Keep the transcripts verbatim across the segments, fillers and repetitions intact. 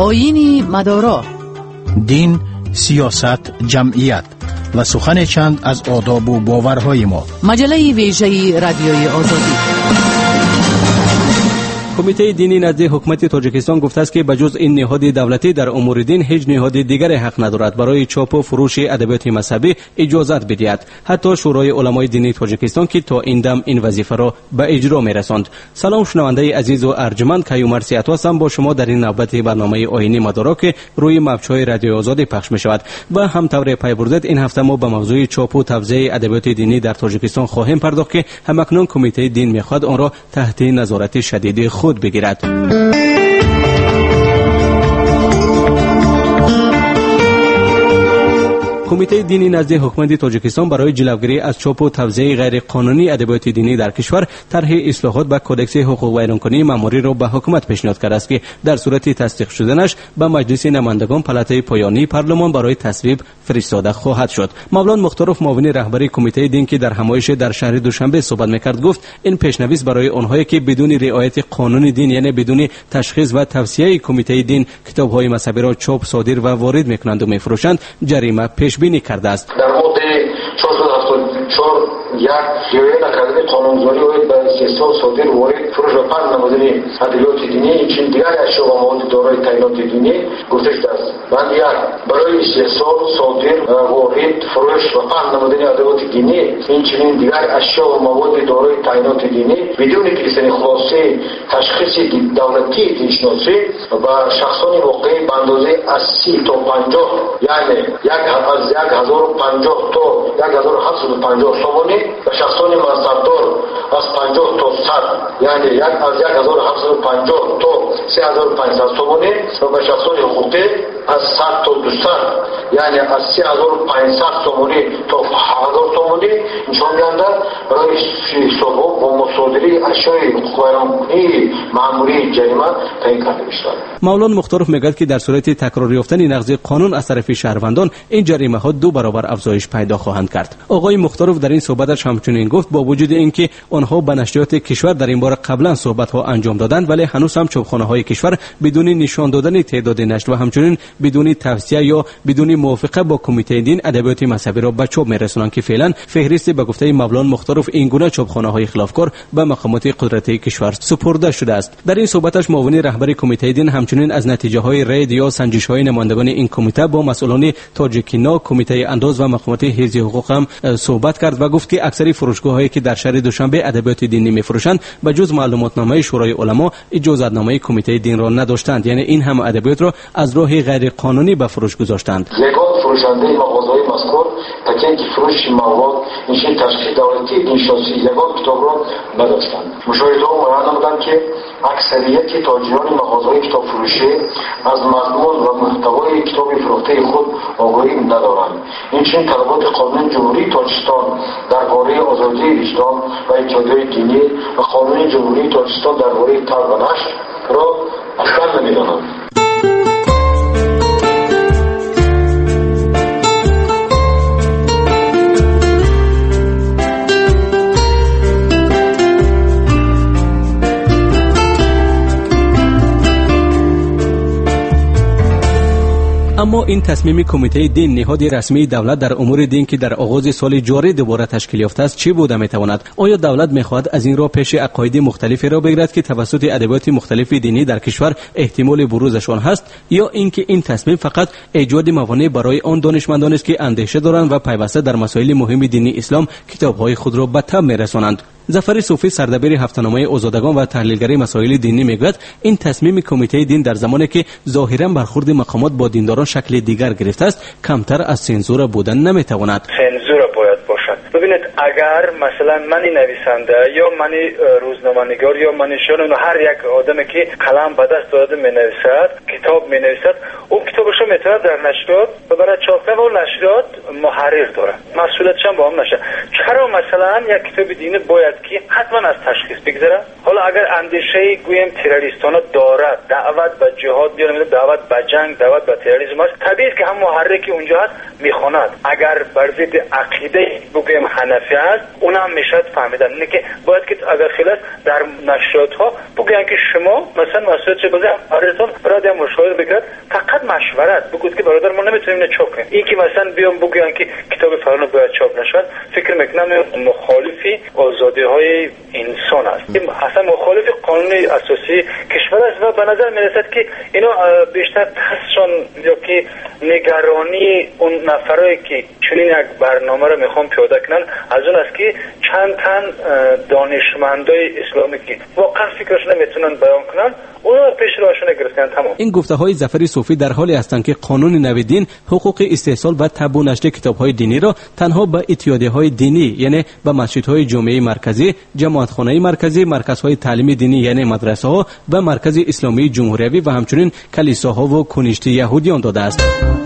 آیین مدارا، دین، سیاست، جمعیت و سخن چند از آداب و باورهای ما. مجله ویژه رادیوی آزادی. کمیته دینی نزد حکومت تاجیکستان گفته است که بجز این نهاد دولتی در امور دین هیچ نهاد دیگر حق ندارد برای چاپ و فروش ادبیات مذهبی اجازت بدهد. حتی شورای علمای دینی تاجیکستان که تا این دم این وظیفه را به اجرا می‌رساند. سلام شنونده عزیز و ارجمند، کیومر سیات هستم با شما در این نوبت برنامه آیینی مدارا که روی موج‌های رادیو آزادی پخش می‌شود و همطور پی‌برد این هفته ما به موضوع چاپ و توزیع ادبیات دینی در تاجیکستان خواهیم پرداخت که همکنون کمیته دین می‌خواهد آن را تحت نظارت شدید خود بگیرد. کمیته دینی نزد حکومت تاجیکستان برای جلوگیری از چاپ و توزیع غیر قانونی ادبیات دینی در کشور طرح اصلاحات به کدکس حقوق ویرانکنی ماموری را به حکومت پیشنهاد کرده است که در صورت تصدیق شدنش به مجلس نمایندگان پلاته پایانی پارلمان برای تصویب فرستاده خواهد شد. مولانا مختارف معاون رهبری کمیته دین که در همایش در شهر دوشنبه صحبت میکرد گفت این پیشنویس برای آنهایی که بدون رعایت قانون دین یعنی بدون تشخیص و توصیه کمیته دین کتاب‌های مذهبی را چاپ، صادر و وارد میکنند و میفروشند جریمه پیش بینی کرده است. در ماده چهارصد و هفتاد و چهار یک رعایت نکردن قانونگذاری باید به استحصال، صادر، وارد، فروش و پخش نمودن ادبیات دینی چون دیگر اشیا و مواد دارای تعینات دینی گفته شده است. بند یک برای استحصال، صادر، وارد، فروش و پخش نمودن ادبیات دینی اینچنین دیگر اشیا و مواد دارای تعینات دینی بدون کلیسانی خلاصه تشخیص دولتی دینشناسی و شخصان واقعی به اندازه از سی تا پنجاه یعنی یک از یک هزار و پنجاه تا یک هزار و هفتصد و پنجاه تومانی و شخصان منصبدار از پنجاه تا صد یعنی یک از یک هزار و هفتصد و پنجاه تا سه هزار و پانصد تومانی و به شخصان حقوقی از صد تا دویست یعنی از سه هزار و پانصد تومانی تا هزار تومانی نشان می‌دهند برای حساب و مصادره اشیاء ویرانکنی مأموری جریمه تعیین کرده می‌شود. مولانا مختارف میگوید که در صورت تکرار یافتن نقض قانون از طرف شهروندان این جریمه ها دو برابر افزایش پیدا خواهند کرد. آقای مختارف در این صحبتش همچنین گفت با وجود اینکه آنها به نشریات کشور در این باره قبلا صحبت ها انجام دادند ولی هنوز هم چاپخانه های کشور بدون نشان دادن تعداد نشر و همچنین بدون توصیه یا بدون موافقه با کمیته دین ادبیات مذهبی را به چاپ میرسانند که فعلا فهرست به گفته مولانا مختارف این گونه چاپخانه های خلافکار به مقامات قدرتی کشور سپرده شده است. در این صحبتش معاون رهبری کمیته دین همچنین از نتیجه های رید یا سنجش های نمایندگان این کمیته با مسئولان تاجیکینا، کمیته انداز و مقامات حفظ حقوق هم صحبت کرد و گفت که اکثر فروشگاه هایی که در شهر دوشنبه ادبیات دینی میفروشند به جز معلوماتنامه شورای علما اجازتنامه کمیته دین را نداشتند، یعنی این هم ادبیات را از راه غیر قانونی به فروش گذاشتند. یگان فروشنده مغازه‌های مذکور تکین که فروش مواد نشین تشخیص دولتی دینشناسی یگان کتاب را نداشتند. مشاهده‌ها معین نمودند که اکثریت تاجران مغازه‌های کتاب فروشی از مضمون و محتوای کتاب فروخته خود آگاهی ندارند. اینچنین طلبات قانون جمهوری تاجیکستان درباره آزادی وجدان و اتحادیه دینی و قانون جمهوری تاجیکستان درباره طرح و نشر را اصلا نمی‌دانند. اما این تصمیم کمیته دین نهاد رسمی دولت در امور دین که در آغاز سال جاری دوباره تشکیل یافته است چی بوده میتواند؟ آیا دولت میخواهد از این را پیش عقاید مختلفی را بگیرد که توسط ادبیات مختلف دینی در کشور احتمال بروزشان هست، یا اینکه این تصمیم فقط ایجاد موانع برای آن دانشمندان است که اندیشه دارند و پیوسته در مسائل مهم دینی اسلام کتاب‌های خود را به تب میرسانند؟ ظفر صوفی سردبیر هفته‌نامه آزادگان و تحلیلگری مسائل دینی میگوید این تصمیم کمیته دین در زمانی که ظاهرا برخورد مقامات با دینداران شکل دیگر گرفته است کمتر از سنزور بودن نمیتواند. سنزور باید باشد. ببینید اگر مثلا منی نویسنده یا منی روزنامه‌نگار یا منی شنون هر یک آدمی که قلم به دست داده مینویسد کتاب مینویسد او کتابش رو میتونه در نشریات برای چاپ و نشریات محرر داره مسئولیتش هم با هم نشه. چرا مثلا یک کتاب دینی باید که حتما از تشخیص بگذره؟ حالا اگر اندیشه گویم تروریستانه دارد دعوت به جهاد بیارم دعوت به جنگ دعوت به تروریسم است طبیعی که هم محرری که اونجا هست میخواند اگر بر ضد عقیده بگویم حنفی است اونم میشد فهمیدن. اینه که باید که اگر خلاص در نشریات ها بگن که شما مثلا مسئول چه بازی براتون برای مشاوره بگیرد، فقط مشورت بگید که برادر ما نمیتونیم چاپ کنیم. این که مثلا بیام بگن که کتاب فلان باید چاپ نشود، فکر میکنم مخالفی آزادی های انسان است، اصلا مخالف قانون اساسی کشور است و به نظر میرسد که اینا بیشتر تحسشان یا که نگرانی اون نفرایی که چنین یک برنامه رو میخوام پیاده کنن از اون است که چند تن دانشمندای اسلامی که واقعا فکرشون نمیتونن بیان کنن اونا پیش روشون گرفتن. تمام این گفته های ظفر صوفی در حالی هستند که قانون نو دین حقوق استحصال و تبع و نشر کتاب های دینی را تنها به اتحادیه های دینی یعنی به مسجد های جمعه مرکزی، جماعت خانه مرکزی، مرکزهای تعلیم دینی یعنی مدرسه ها و مرکز اسلامی جمهوری و همچنین کلیساها و کنشت یهودیان داده است.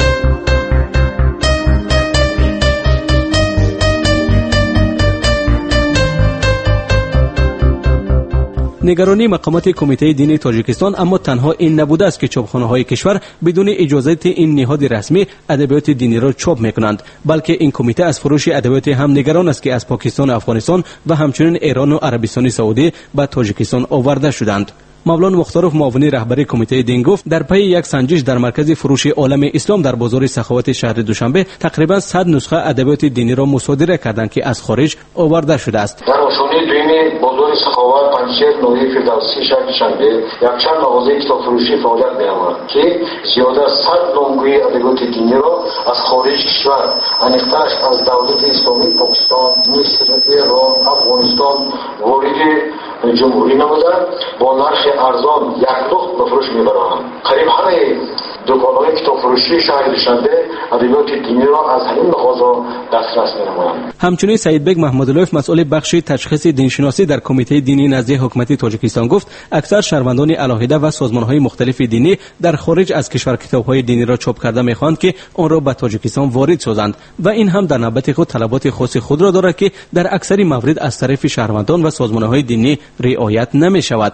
نگرانی مقامات کمیته دینی تاجیکستان اما تنها این نبوده است که چاپخانه‌های کشور بدون اجازه این نهاد رسمی ادبیات دینی را چاپ می‌کنند، بلکه این کمیته از فروش ادبیات هم نگران است که از پاکستان، افغانستان و همچنین ایران و عربستان سعودی به تاجیکستان آورده شدند. مولانا مختاروف معاون رهبری کمیته دین گفت در پی یک سنجش در مرکز فروش عالم اسلام در بازار سخاوت شهر دوشنبه تقریبا صد نسخه ادبیات دینی را مصادره کردند که از خارج آورده شده است. در آشانی بین بازار سخاوت پنجشیر نوی فردوسی شهر دوشنبه یک چند مغازه کتاب فروشی فعالیت می‌نماید که زیاده از صد نامگوی ادبیات دینی را از خارج کشور انیخته‌اش از دولت اسلامی پاکستان، مصر، ایران، افغانستان وارد جمهوری نموده با نرخ ارزان یک لخت به فروش میبرند. قریب همه دکان‌های کتاب فروشی شهر دوشنبه ادبیات دینی را از همین مغازه دسترس می‌نمایند. همچنین سعید بیگ محمداللهف مسئول بخش تشخیص دینشناسی در کمیته دینی نزد حکومت تاجیکستان گفت اکثر شهروندان علاهده و سازمان‌های مختلف دینی در خارج از کشور کتاب‌های دینی را چاپ کرده می‌خواهند که آن را به تاجیکستان وارد سازند و این هم در نوبت خود طلبات خاص خود را دارد که در اکثر موارد از طرف شهروندان و سازمان‌های دینی رعایت نمی‌شود.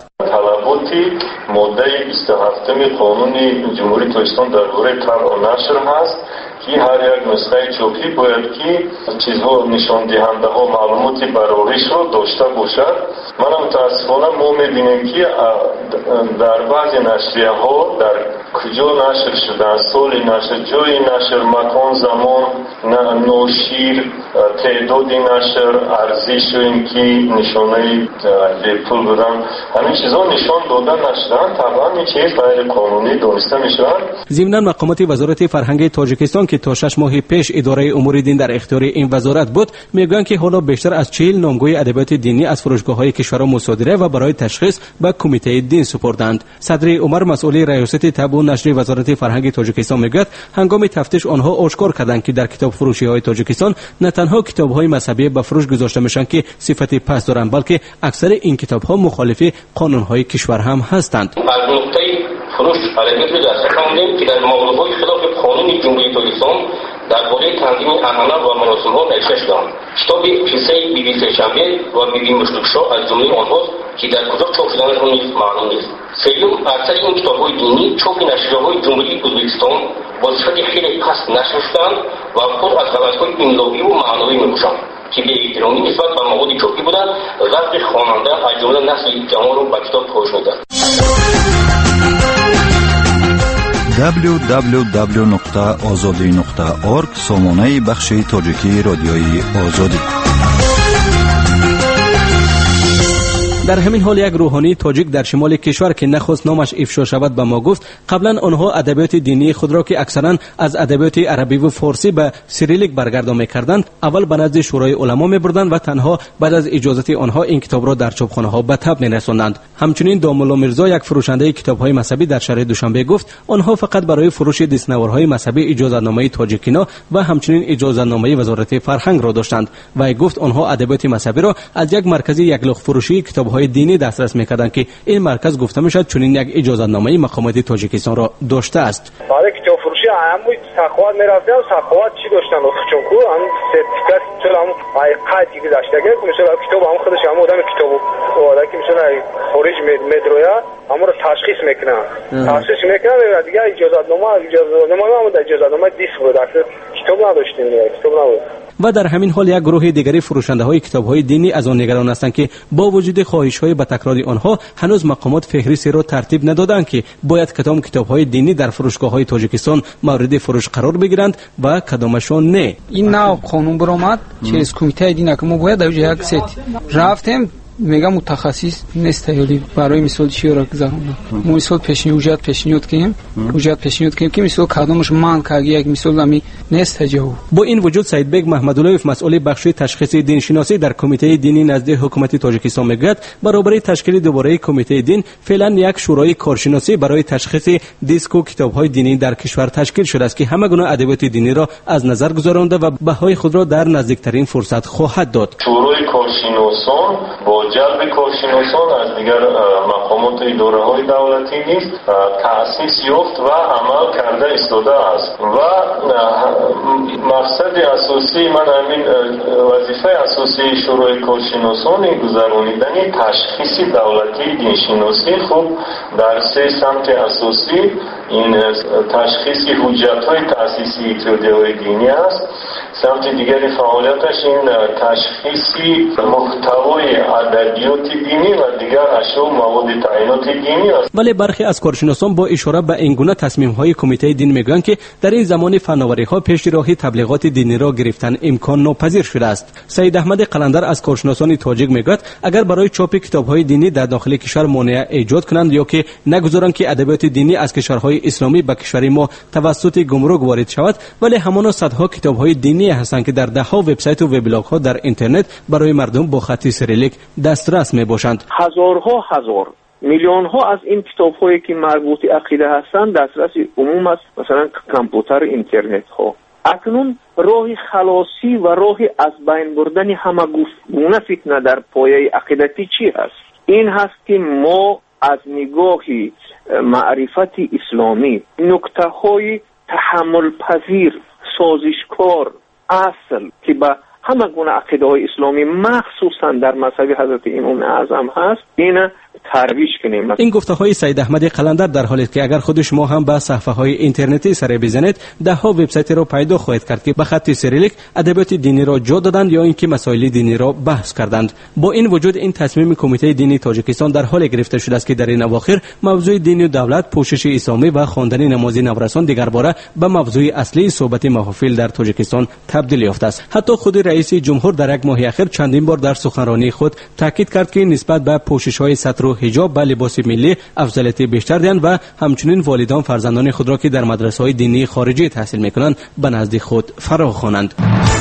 ماده بیست و هفت قانون جمهوری تاجیکستان درباره طبع و نشر هست که هر یک نسخه چاپی باید که چیزها نشان دهنده ها معلومات براغیش رو داشته باشد. من متاسفانه ما میبینیم که در بعضی نشریه ها در کجا نشر شدن، سال نشر، جای نشر، مکان، زمان، نوشیر، تعداد نشر، ارزش و اینکه نشانه پول بودن، همین چیزها نشان دادن نشدن، طبعا این چیز غیر قانونی دانسته میشود. ضمناً مقامات وزارت فرهنگ تاجیکستان که تا شش ماه پیش اداره امور دین در اختیار این وزارت بود میگویند که حالا بیشتر از چهل نامگوی ادبیات دینی از فروشگاه‌های کشور مصادره و برای تشخیص به کمیته دین سپردند. صدر عمر مسئول ریاست تبع و نشر وزارت فرهنگ تاجیکستان میگوید هنگام تفتیش آنها آشکار کردند که در کتاب فروشی‌های تاجیکستان نه تنها کتاب‌های مذهبی به فروش گذاشته میشن که صفت پست دارند بلکه اکثر این کتاب‌ها مخالف قانون‌های کشور هم هستند. از نقطه فروش ادبیات رو دست کم که در موضوعات خلاف قانون جمهوری تاجیکستان درباره تنظیم احناف و مراسم‌ها نوشته شده‌اند. کتاب قصه بیبی سه‌شنبه و بیبی مشرک‌شا از جمله آنهاست که در کجا چاپ شدنشان نیز معلوم نیست. سیوم اکثر این کتاب‌های دینی چاپ نشریه‌های جمهوری ازبکستان با صفت خیلی پست نشر شده‌اند و پر از غلط‌های املایی و معنوی می‌باشند که به احترامی نسبت به مواد چاپی بودند غرق خواننده از جمله نسل جوان را به کتاب فروش می‌دهند. دبلیو دبلیو دبلیو نقطه آزادی نقطه اورگ سامانه بخش تاجیکی رادیوی آزادی. در همین حال یک روحانی تاجیک در شمال کشور که نخواست نامش افشا شود به ما گفت قبلا آنها ادبیات دینی خود را که اکثرا از ادبیات عربی و فارسی به سیریلیک برگردان می‌کردند اول به نزد شورای علما می‌بردند و تنها بعد از اجازت آنها این کتاب را در چاپخانه‌ها به تب می‌رساندند. همچنین دامولا میرزا یک فروشنده کتاب‌های مذهبی در شهر دوشنبه گفت آنها فقط برای فروش دستنوارهای مذهبی اجازه‌نامه تاجیکینا و همچنین اجازه‌نامه وزارت فرهنگ را داشتند و گفت آنها ادبیات مذهبی را از یک مرکز یک لخت فروشی کتاب های دینی دسترس می‌کردند که این مرکز گفته می‌شد چنین یک اجازه‌نامه مقامات تاجیکستان را داشته است. برای کتاب فروشی همون سخاوت می‌رفتن، سخاوت چی داشتن؟ چون کو هم سرتیفیکات چون هم حقیقتی که داشته که مثلا کتاب هم خودش هم آدم کتابو والا که مثلا خارج مدرویا همون رو تشخیص می‌کنن. تشخیص می‌کنن و دیگه اجازه‌نامه اجازه‌نامه هم اجازه‌نامه دیس بود. کتاب نداشتیم، کتاب نبود. و در همین حال یک گروه دیگری فروشنده های کتاب های دینی از آن نگران هستند که با وجود خواهش های به تکرار آنها هنوز مقامات فهرستی را ترتیب ندادند که باید کدام کتاب های دینی در فروشگاه های تاجیکستان مورد فروش قرار بگیرند و کدامشان نه. این نو قانون برآمد через کمیته دین که ما باید در یک سیت رفتیم میگه متخصص نیست ولی برای مثال چی را گذروندم ما مثال پیشنهاد پیشنهاد کردیم حجت پیشنهاد کردیم که مثال کدامش من که یک مثال نمی نیست جواب. با این وجود سید بیگ محمداللهیف مسئول بخش تشخیص دین شناسی در کمیته دینی نزد حکومت تاجیکستان میگوید برابر تشکیل دوباره کمیته دین فعلا یک شورای کارشناسی برای تشخیص دیسک و کتاب‌های دینی در کشور تشکیل شده است که همه گونه ادبیات دینی را از نظر گذرانده و بهای خود را در نزدیکترین فرصت خواهد داد. شورای کارشناسان با جلب کارشناسان از دیگر مقامات اداره های دولتی نیز تأسیس یافت و عمل کرده ایستاده است و مقصد اساسی من همین وظیفه اساسی شورای کارشناسان گذرانیدن تشخیص دولتی دینشناسی خوب در سه سمت اساسی این تشخیص حجت های تأسیسی اتحادیه های دینی است. سمت دیگری فعالیتش این تشخیصی محتوای ادبیات دینی و دیگر اشیاء و مواد تعینات دینی است. ولی برخی از کارشناسان با اشاره به این گونه تصمیم‌های کمیته دین میگویند که در این زمان فناوری‌ها پیش راهی تبلیغات دینی را گرفتن امکان ناپذیر شده است. سید احمد قلندر از کارشناسان تاجیک میگوید اگر برای چاپ کتاب‌های دینی در داخل کشور مانع ایجاد کنند یا که نگذارند که ادبیات دینی از کشورهای اسلامی به کشور ما توسط گمرک وارد شود، ولی همانا صدها کتاب‌های دینی هستند که در ده‌ها وبسایت و وبلاگ‌ها در اینترنت برای مردم با خط سریلیک دسترس میباشند. هزارها هزار میلیون ها از این کتاب هایی که مربوط عقیده هستند دسترس عموم است، مثلا کامپیوتر اینترنت ها. اکنون راه خلاصی و راه از بین بردن همه گونه فتنه در پایه عقیدتی چی است؟ این هست که ما از نگاه معرفت اسلامی نکته های تحمل پذیر سازشکار اصل که به همه گونه عقیده های اسلامی مخصوصا در مذهب حضرت امام اعظم هست این ترویج کنیم. این گفته های سید احمد قلندر در حالی که اگر خود شما هم به صفحه های اینترنتی سر بزنید ده ها وبسایت را پیدا خواهید کرد که به خط سریلیک ادبیات دینی را جا دادند یا اینکه مسائل دینی را بحث کردند. با این وجود این تصمیم کمیته دینی تاجیکستان در حال گرفته شده است که در این اواخر موضوع دین و دولت، پوشش اسلامی و خواندن نماز نورسان دیگر باره به موضوع اصلی صحبت محافل در تاجیکستان تبدیل یافته است. حتی خود رئیس جمهور در یک ماه اخیر چندین بار در سخنرانی خود تاکید کرد که نسبت به پوشش های ستر و حجاب به لباس ملی افضلیت بیشتر دهند و همچنین والدان فرزندان خود را که در مدرسه های دینی خارجی تحصیل میکنند به نزد خود فرا خوانند.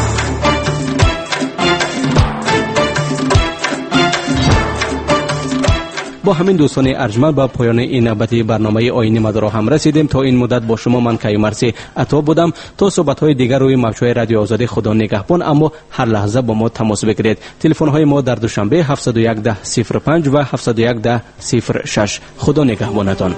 با همین دوستان ارجمند به پایان این نوبتی برنامه آیین مدارا هم رسیدیم. تا این مدت با شما من کیومرثی عطا بودم. تا صحبت‌های دیگر روی موج‌های رادیو آزادی خدا نگهبان، اما هر لحظه با ما تماس بگیرید. تلفن‌های ما در دوشنبه هفتصد و یک ده صفر پنج و هفتصد و یک ده صفر شش. خدا نگهبانتان.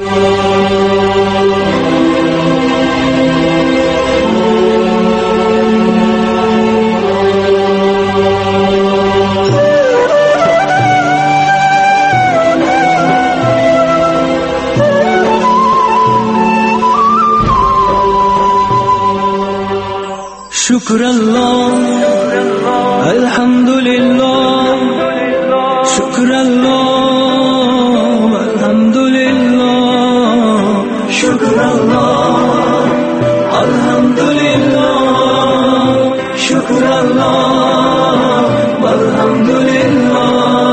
شكر الله الحمد لله شكر الله الحمد لله شكر الله الحمد لله شكر الله الحمد لله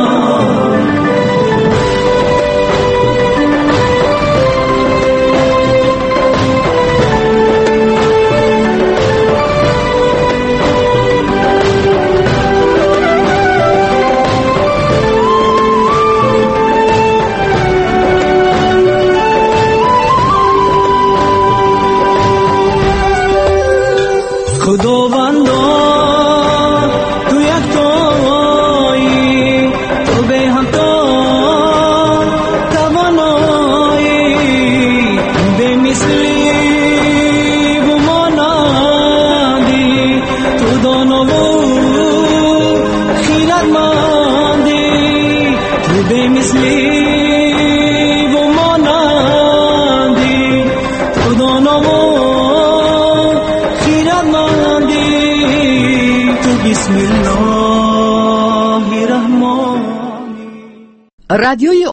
خداوندا تو یک تویی تو به همتا توانایی به مثلی و مانندی تو دانا و خیرتمندی تو به مثلی و مانندی تو دانا و بسم الله الرحمن. رادیوی